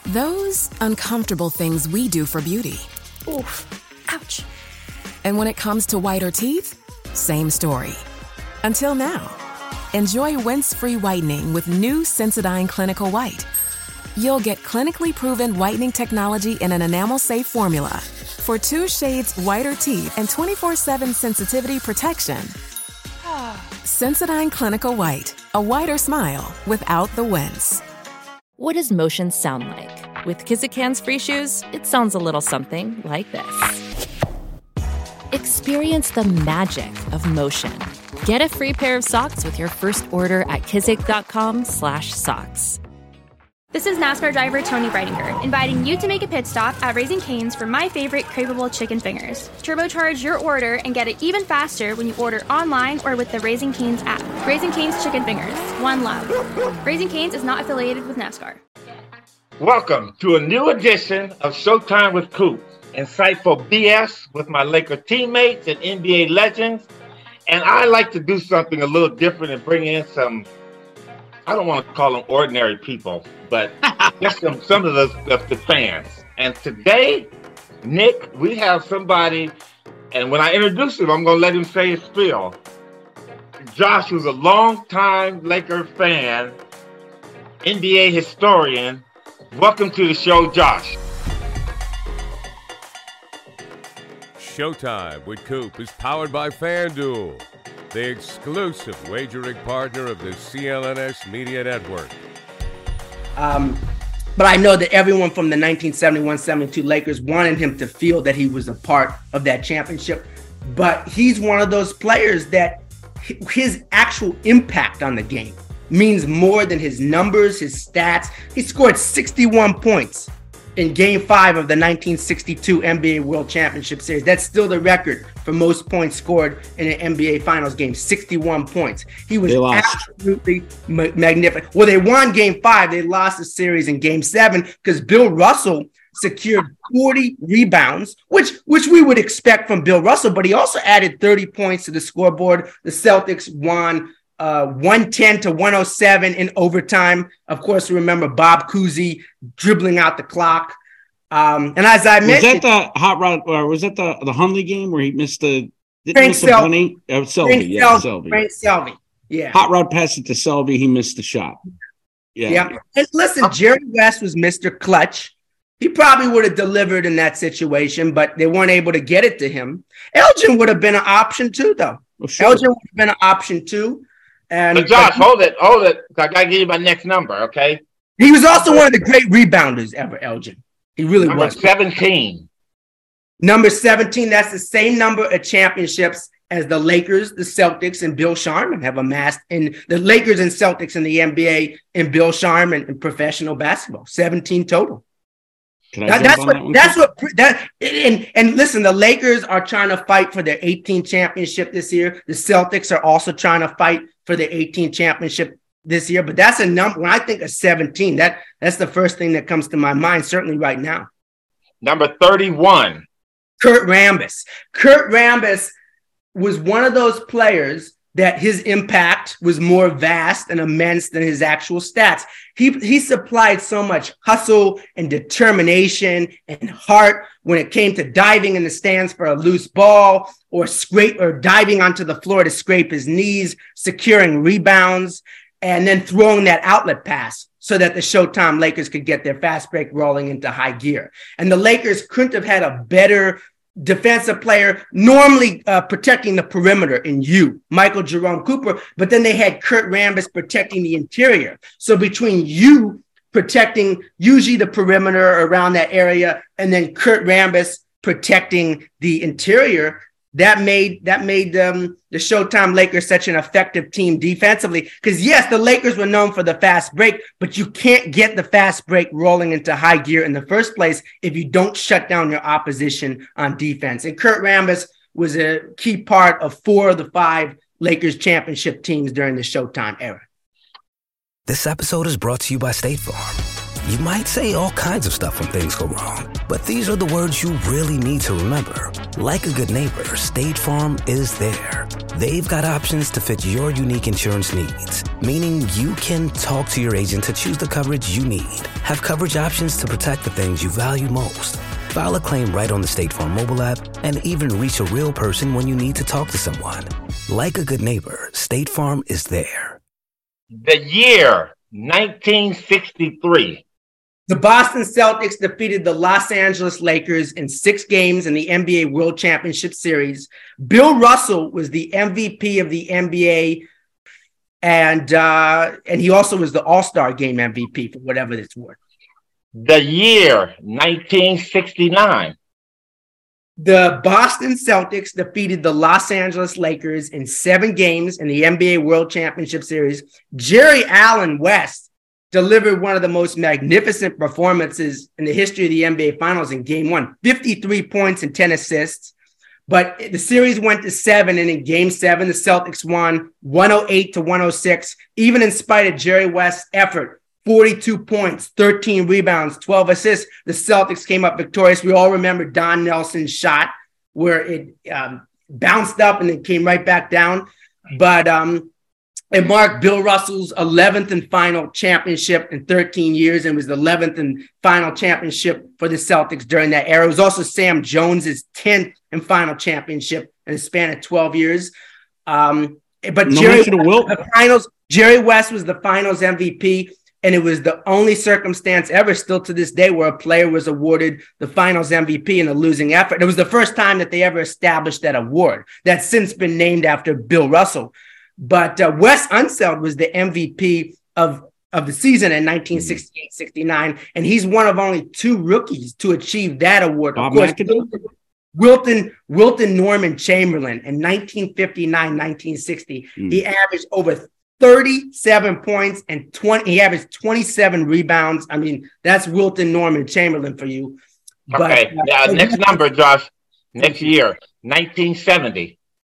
Those uncomfortable things we do for beauty. Oof. Ouch. And when it comes to whiter teeth, same story. Until now. Enjoy rinse-free whitening with new Sensodyne Clinical White. You'll get clinically proven whitening technology in an enamel-safe formula for 2 shades whiter teeth and 24/7 sensitivity protection. Sensodyne Clinical White, a whiter smile without the wince. What does motion sound like? With Kizik Hands Free Shoes, it sounds a little something like this. Experience the magic of motion. Get a free pair of socks with your first order at kizik.com/socks. This is NASCAR driver Tony Breidinger, inviting you to make a pit stop at Raising Cane's for my favorite craveable chicken fingers. Turbocharge your order and get it even faster when you order online or with the Raising Cane's app. Raising Cane's Chicken Fingers, one love. Raising Cane's is not affiliated with NASCAR. Welcome to a new edition of Showtime with Coop. Insightful BS with my Laker teammates and NBA legends. And I like to do something a little different and bring in some, I don't want to call them ordinary people, but just some of the fans. And today, Nick, we have somebody, and when I introduce him, I'm going to let him say his spiel. Josh, who's a longtime Laker fan, NBA historian. Welcome to the show, Josh. Showtime with Coop is powered by FanDuel, the exclusive wagering partner of the CLNS Media Network. But I know that everyone from the 1971-72 Lakers wanted him to feel that he was a part of that championship. But he's one of those players that his actual impact on the game means more than his numbers, his stats. He scored 61 points in Game 5 of the 1962 NBA World Championship Series. That's still the record for most points scored in an NBA Finals game, 61 points. He was absolutely magnificent. Well, they won Game 5. They lost the series in Game 7 because Bill Russell secured 40 rebounds, which we would expect from Bill Russell, but he also added 30 points to the scoreboard. The Celtics won 110-107 in overtime. Of course, remember Bob Cousy dribbling out the clock. And as I mentioned, was that the hot rod, or was that the Hundley game where he missed the Selvey? Frank Selvey. Yeah. Hot rod passed it to Selvey. He missed the shot. Yeah. And listen, Jerry West was Mr. Clutch. He probably would have delivered in that situation, but they weren't able to get it to him. Elgin would have been an option too, though. Well, sure. Elgin would have been an option too. But Josh, hold it. I gotta give you my next number, okay? He was also one of the great rebounders ever, Elgin. He really was. 17. Number 17, that's the same number of championships as the Lakers, the Celtics, and Bill Sharman have amassed in the Lakers and Celtics in the NBA and Bill Sharman in professional basketball. 17 total. And listen, the Lakers are trying to fight for their 18th championship this year. The Celtics are also trying to fight for their 18th championship this year. But that's a number. When I think of 17, that's the first thing that comes to my mind, certainly right now. Number 31. Kurt Rambis. Kurt Rambis was one of those players that his impact was more vast and immense than his actual stats. He supplied so much hustle and determination and heart when it came to diving in the stands for a loose ball or diving onto the floor to scrape his knees, securing rebounds, and then throwing that outlet pass so that the Showtime Lakers could get their fast break rolling into high gear. And the Lakers couldn't have had a better defensive player, normally protecting the perimeter in Michael Jerome Cooper, but then they had Kurt Rambis protecting the interior. So between protecting usually the perimeter around that area, and then Kurt Rambis protecting the interior, that made the Showtime Lakers such an effective team defensively. Because yes, the Lakers were known for the fast break, but you can't get the fast break rolling into high gear in the first place if you don't shut down your opposition on defense. And Kurt Rambis was a key part of 4 of the 5 Lakers championship teams during the Showtime era. This episode is brought to you by State Farm. You might say all kinds of stuff when things go wrong, but these are the words you really need to remember. Like a good neighbor, State Farm is there. They've got options to fit your unique insurance needs, meaning you can talk to your agent to choose the coverage you need, have coverage options to protect the things you value most, file a claim right on the State Farm mobile app, and even reach a real person when you need to talk to someone. Like a good neighbor, State Farm is there. The year 1963. The Boston Celtics defeated the Los Angeles Lakers in 6 games in the NBA World Championship Series. Bill Russell was the MVP of the NBA, and he also was the All-Star Game MVP for whatever it's worth. The year 1969. The Boston Celtics defeated the Los Angeles Lakers in 7 games in the NBA World Championship Series. Jerry Allen West delivered one of the most magnificent performances in the history of the NBA Finals in Game 1, 53 points and 10 assists. But the series went to 7, and in Game 7, the Celtics won 108-106, even in spite of Jerry West's effort. 42 points, 13 rebounds, 12 assists. The Celtics came up victorious. We all remember Don Nelson's shot where it bounced up and then came right back down. But it marked Bill Russell's 11th and final championship in 13 years, and was the 11th and final championship for the Celtics during that era. It was also Sam Jones's 10th and final championship in a span of 12 years. But Jerry West was the finals MVP, and it was the only circumstance ever still to this day where a player was awarded the finals MVP in a losing effort. It was the first time that they ever established that award that's since been named after Bill Russell. But Wes Unseld was the MVP of the season in 1968-69, and he's one of only 2 rookies to achieve that award. Of course, Wilton Norman Chamberlain in 1959-1960. He averaged over 37 points and he averaged 27 rebounds. I mean, that's Wilton Norman Chamberlain for you. Okay, next number, Josh. Next year, 1970.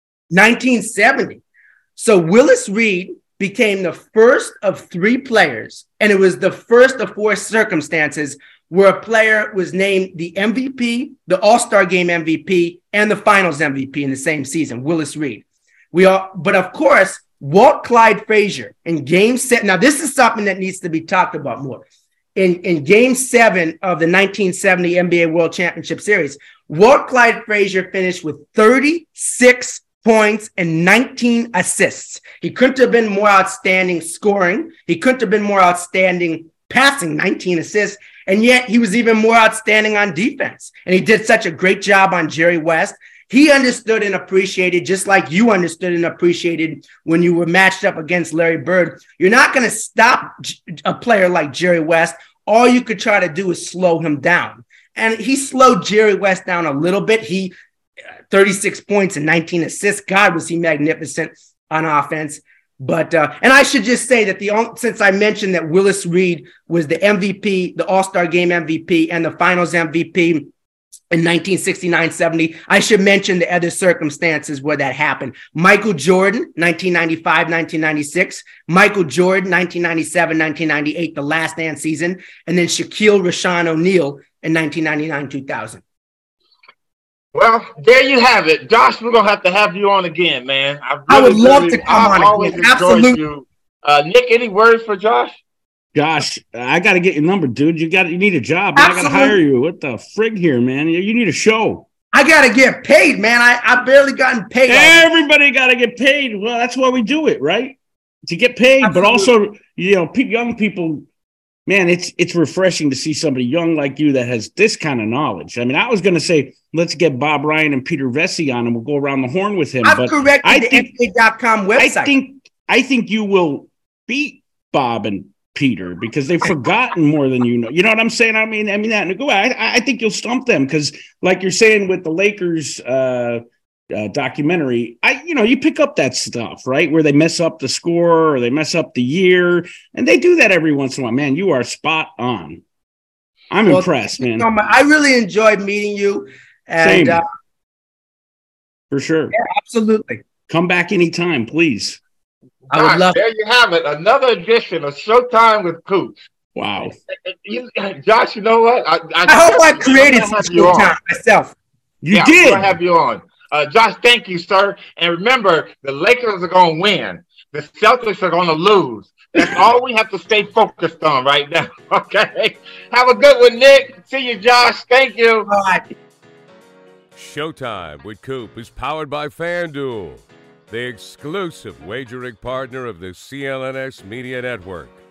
1970. So Willis Reed became the first of 3 players, and it was the first of 4 circumstances where a player was named the MVP, the All-Star Game MVP, and the Finals MVP in the same season, Willis Reed. But of course, Walt Clyde Frazier in Game 7. Now, this is something that needs to be talked about more. In Game 7 of the 1970 NBA World Championship Series, Walt Clyde Frazier finished with 36 points and 19 assists. He couldn't have been more outstanding scoring. He couldn't have been more outstanding passing, 19 assists. And yet he was even more outstanding on defense. And he did such a great job on Jerry West. He understood and appreciated, just like you understood and appreciated when you were matched up against Larry Bird. You're not going to stop a player like Jerry West. All you could try to do is slow him down. And he slowed Jerry West down a little bit. 36 points and 19 assists. God, was he magnificent on offense. But, and I should just say that since I mentioned that Willis Reed was the MVP, the All-Star Game MVP, and the Finals MVP in 1969-70, I should mention the other circumstances where that happened. Michael Jordan, 1995-1996. Michael Jordan, 1997-1998, the Last Dance season. And then Shaquille O'Neal in 1999-2000. Well, there you have it. Josh, we're going to have you on again, man. I would love to come on again. Absolutely. You. Nick, any words for Josh? Josh, I got to get your number, dude. You need a job. I got to hire you. What the frig here, man? You need a show. I got to get paid, man. I barely gotten paid. Everybody got to get paid. Well, that's why we do it, right? To get paid. Absolutely. But also, young people, man, it's refreshing to see somebody young like you that has this kind of knowledge. I mean, I was going to say, let's get Bob Ryan and Peter Vesey on and we'll go around the horn with him. I've corrected the NBA.com website. I think you will beat Bob and Peter because they've forgotten more than you know. You know what I'm saying? I mean that. I think you'll stump them because, like you're saying with the Lakers documentary, you pick up that stuff, right? Where they mess up the score or they mess up the year, and they do that every once in a while. Man, you are spot on. I'm impressed, man. I really enjoyed meeting you. And, Same. For sure. Yeah, absolutely. Come back anytime, please. I would love. There you have it. Another edition of Showtime with Coops. Wow. Josh, you know what? I hope I created some Showtime myself. You did. I have you on. Josh, thank you, sir. And remember, the Lakers are going to win. The Celtics are going to lose. That's all we have to stay focused on right now. Okay? Have a good one, Nick. See you, Josh. Thank you. All right. Showtime with Coop is powered by FanDuel, the exclusive wagering partner of the CLNS Media Network.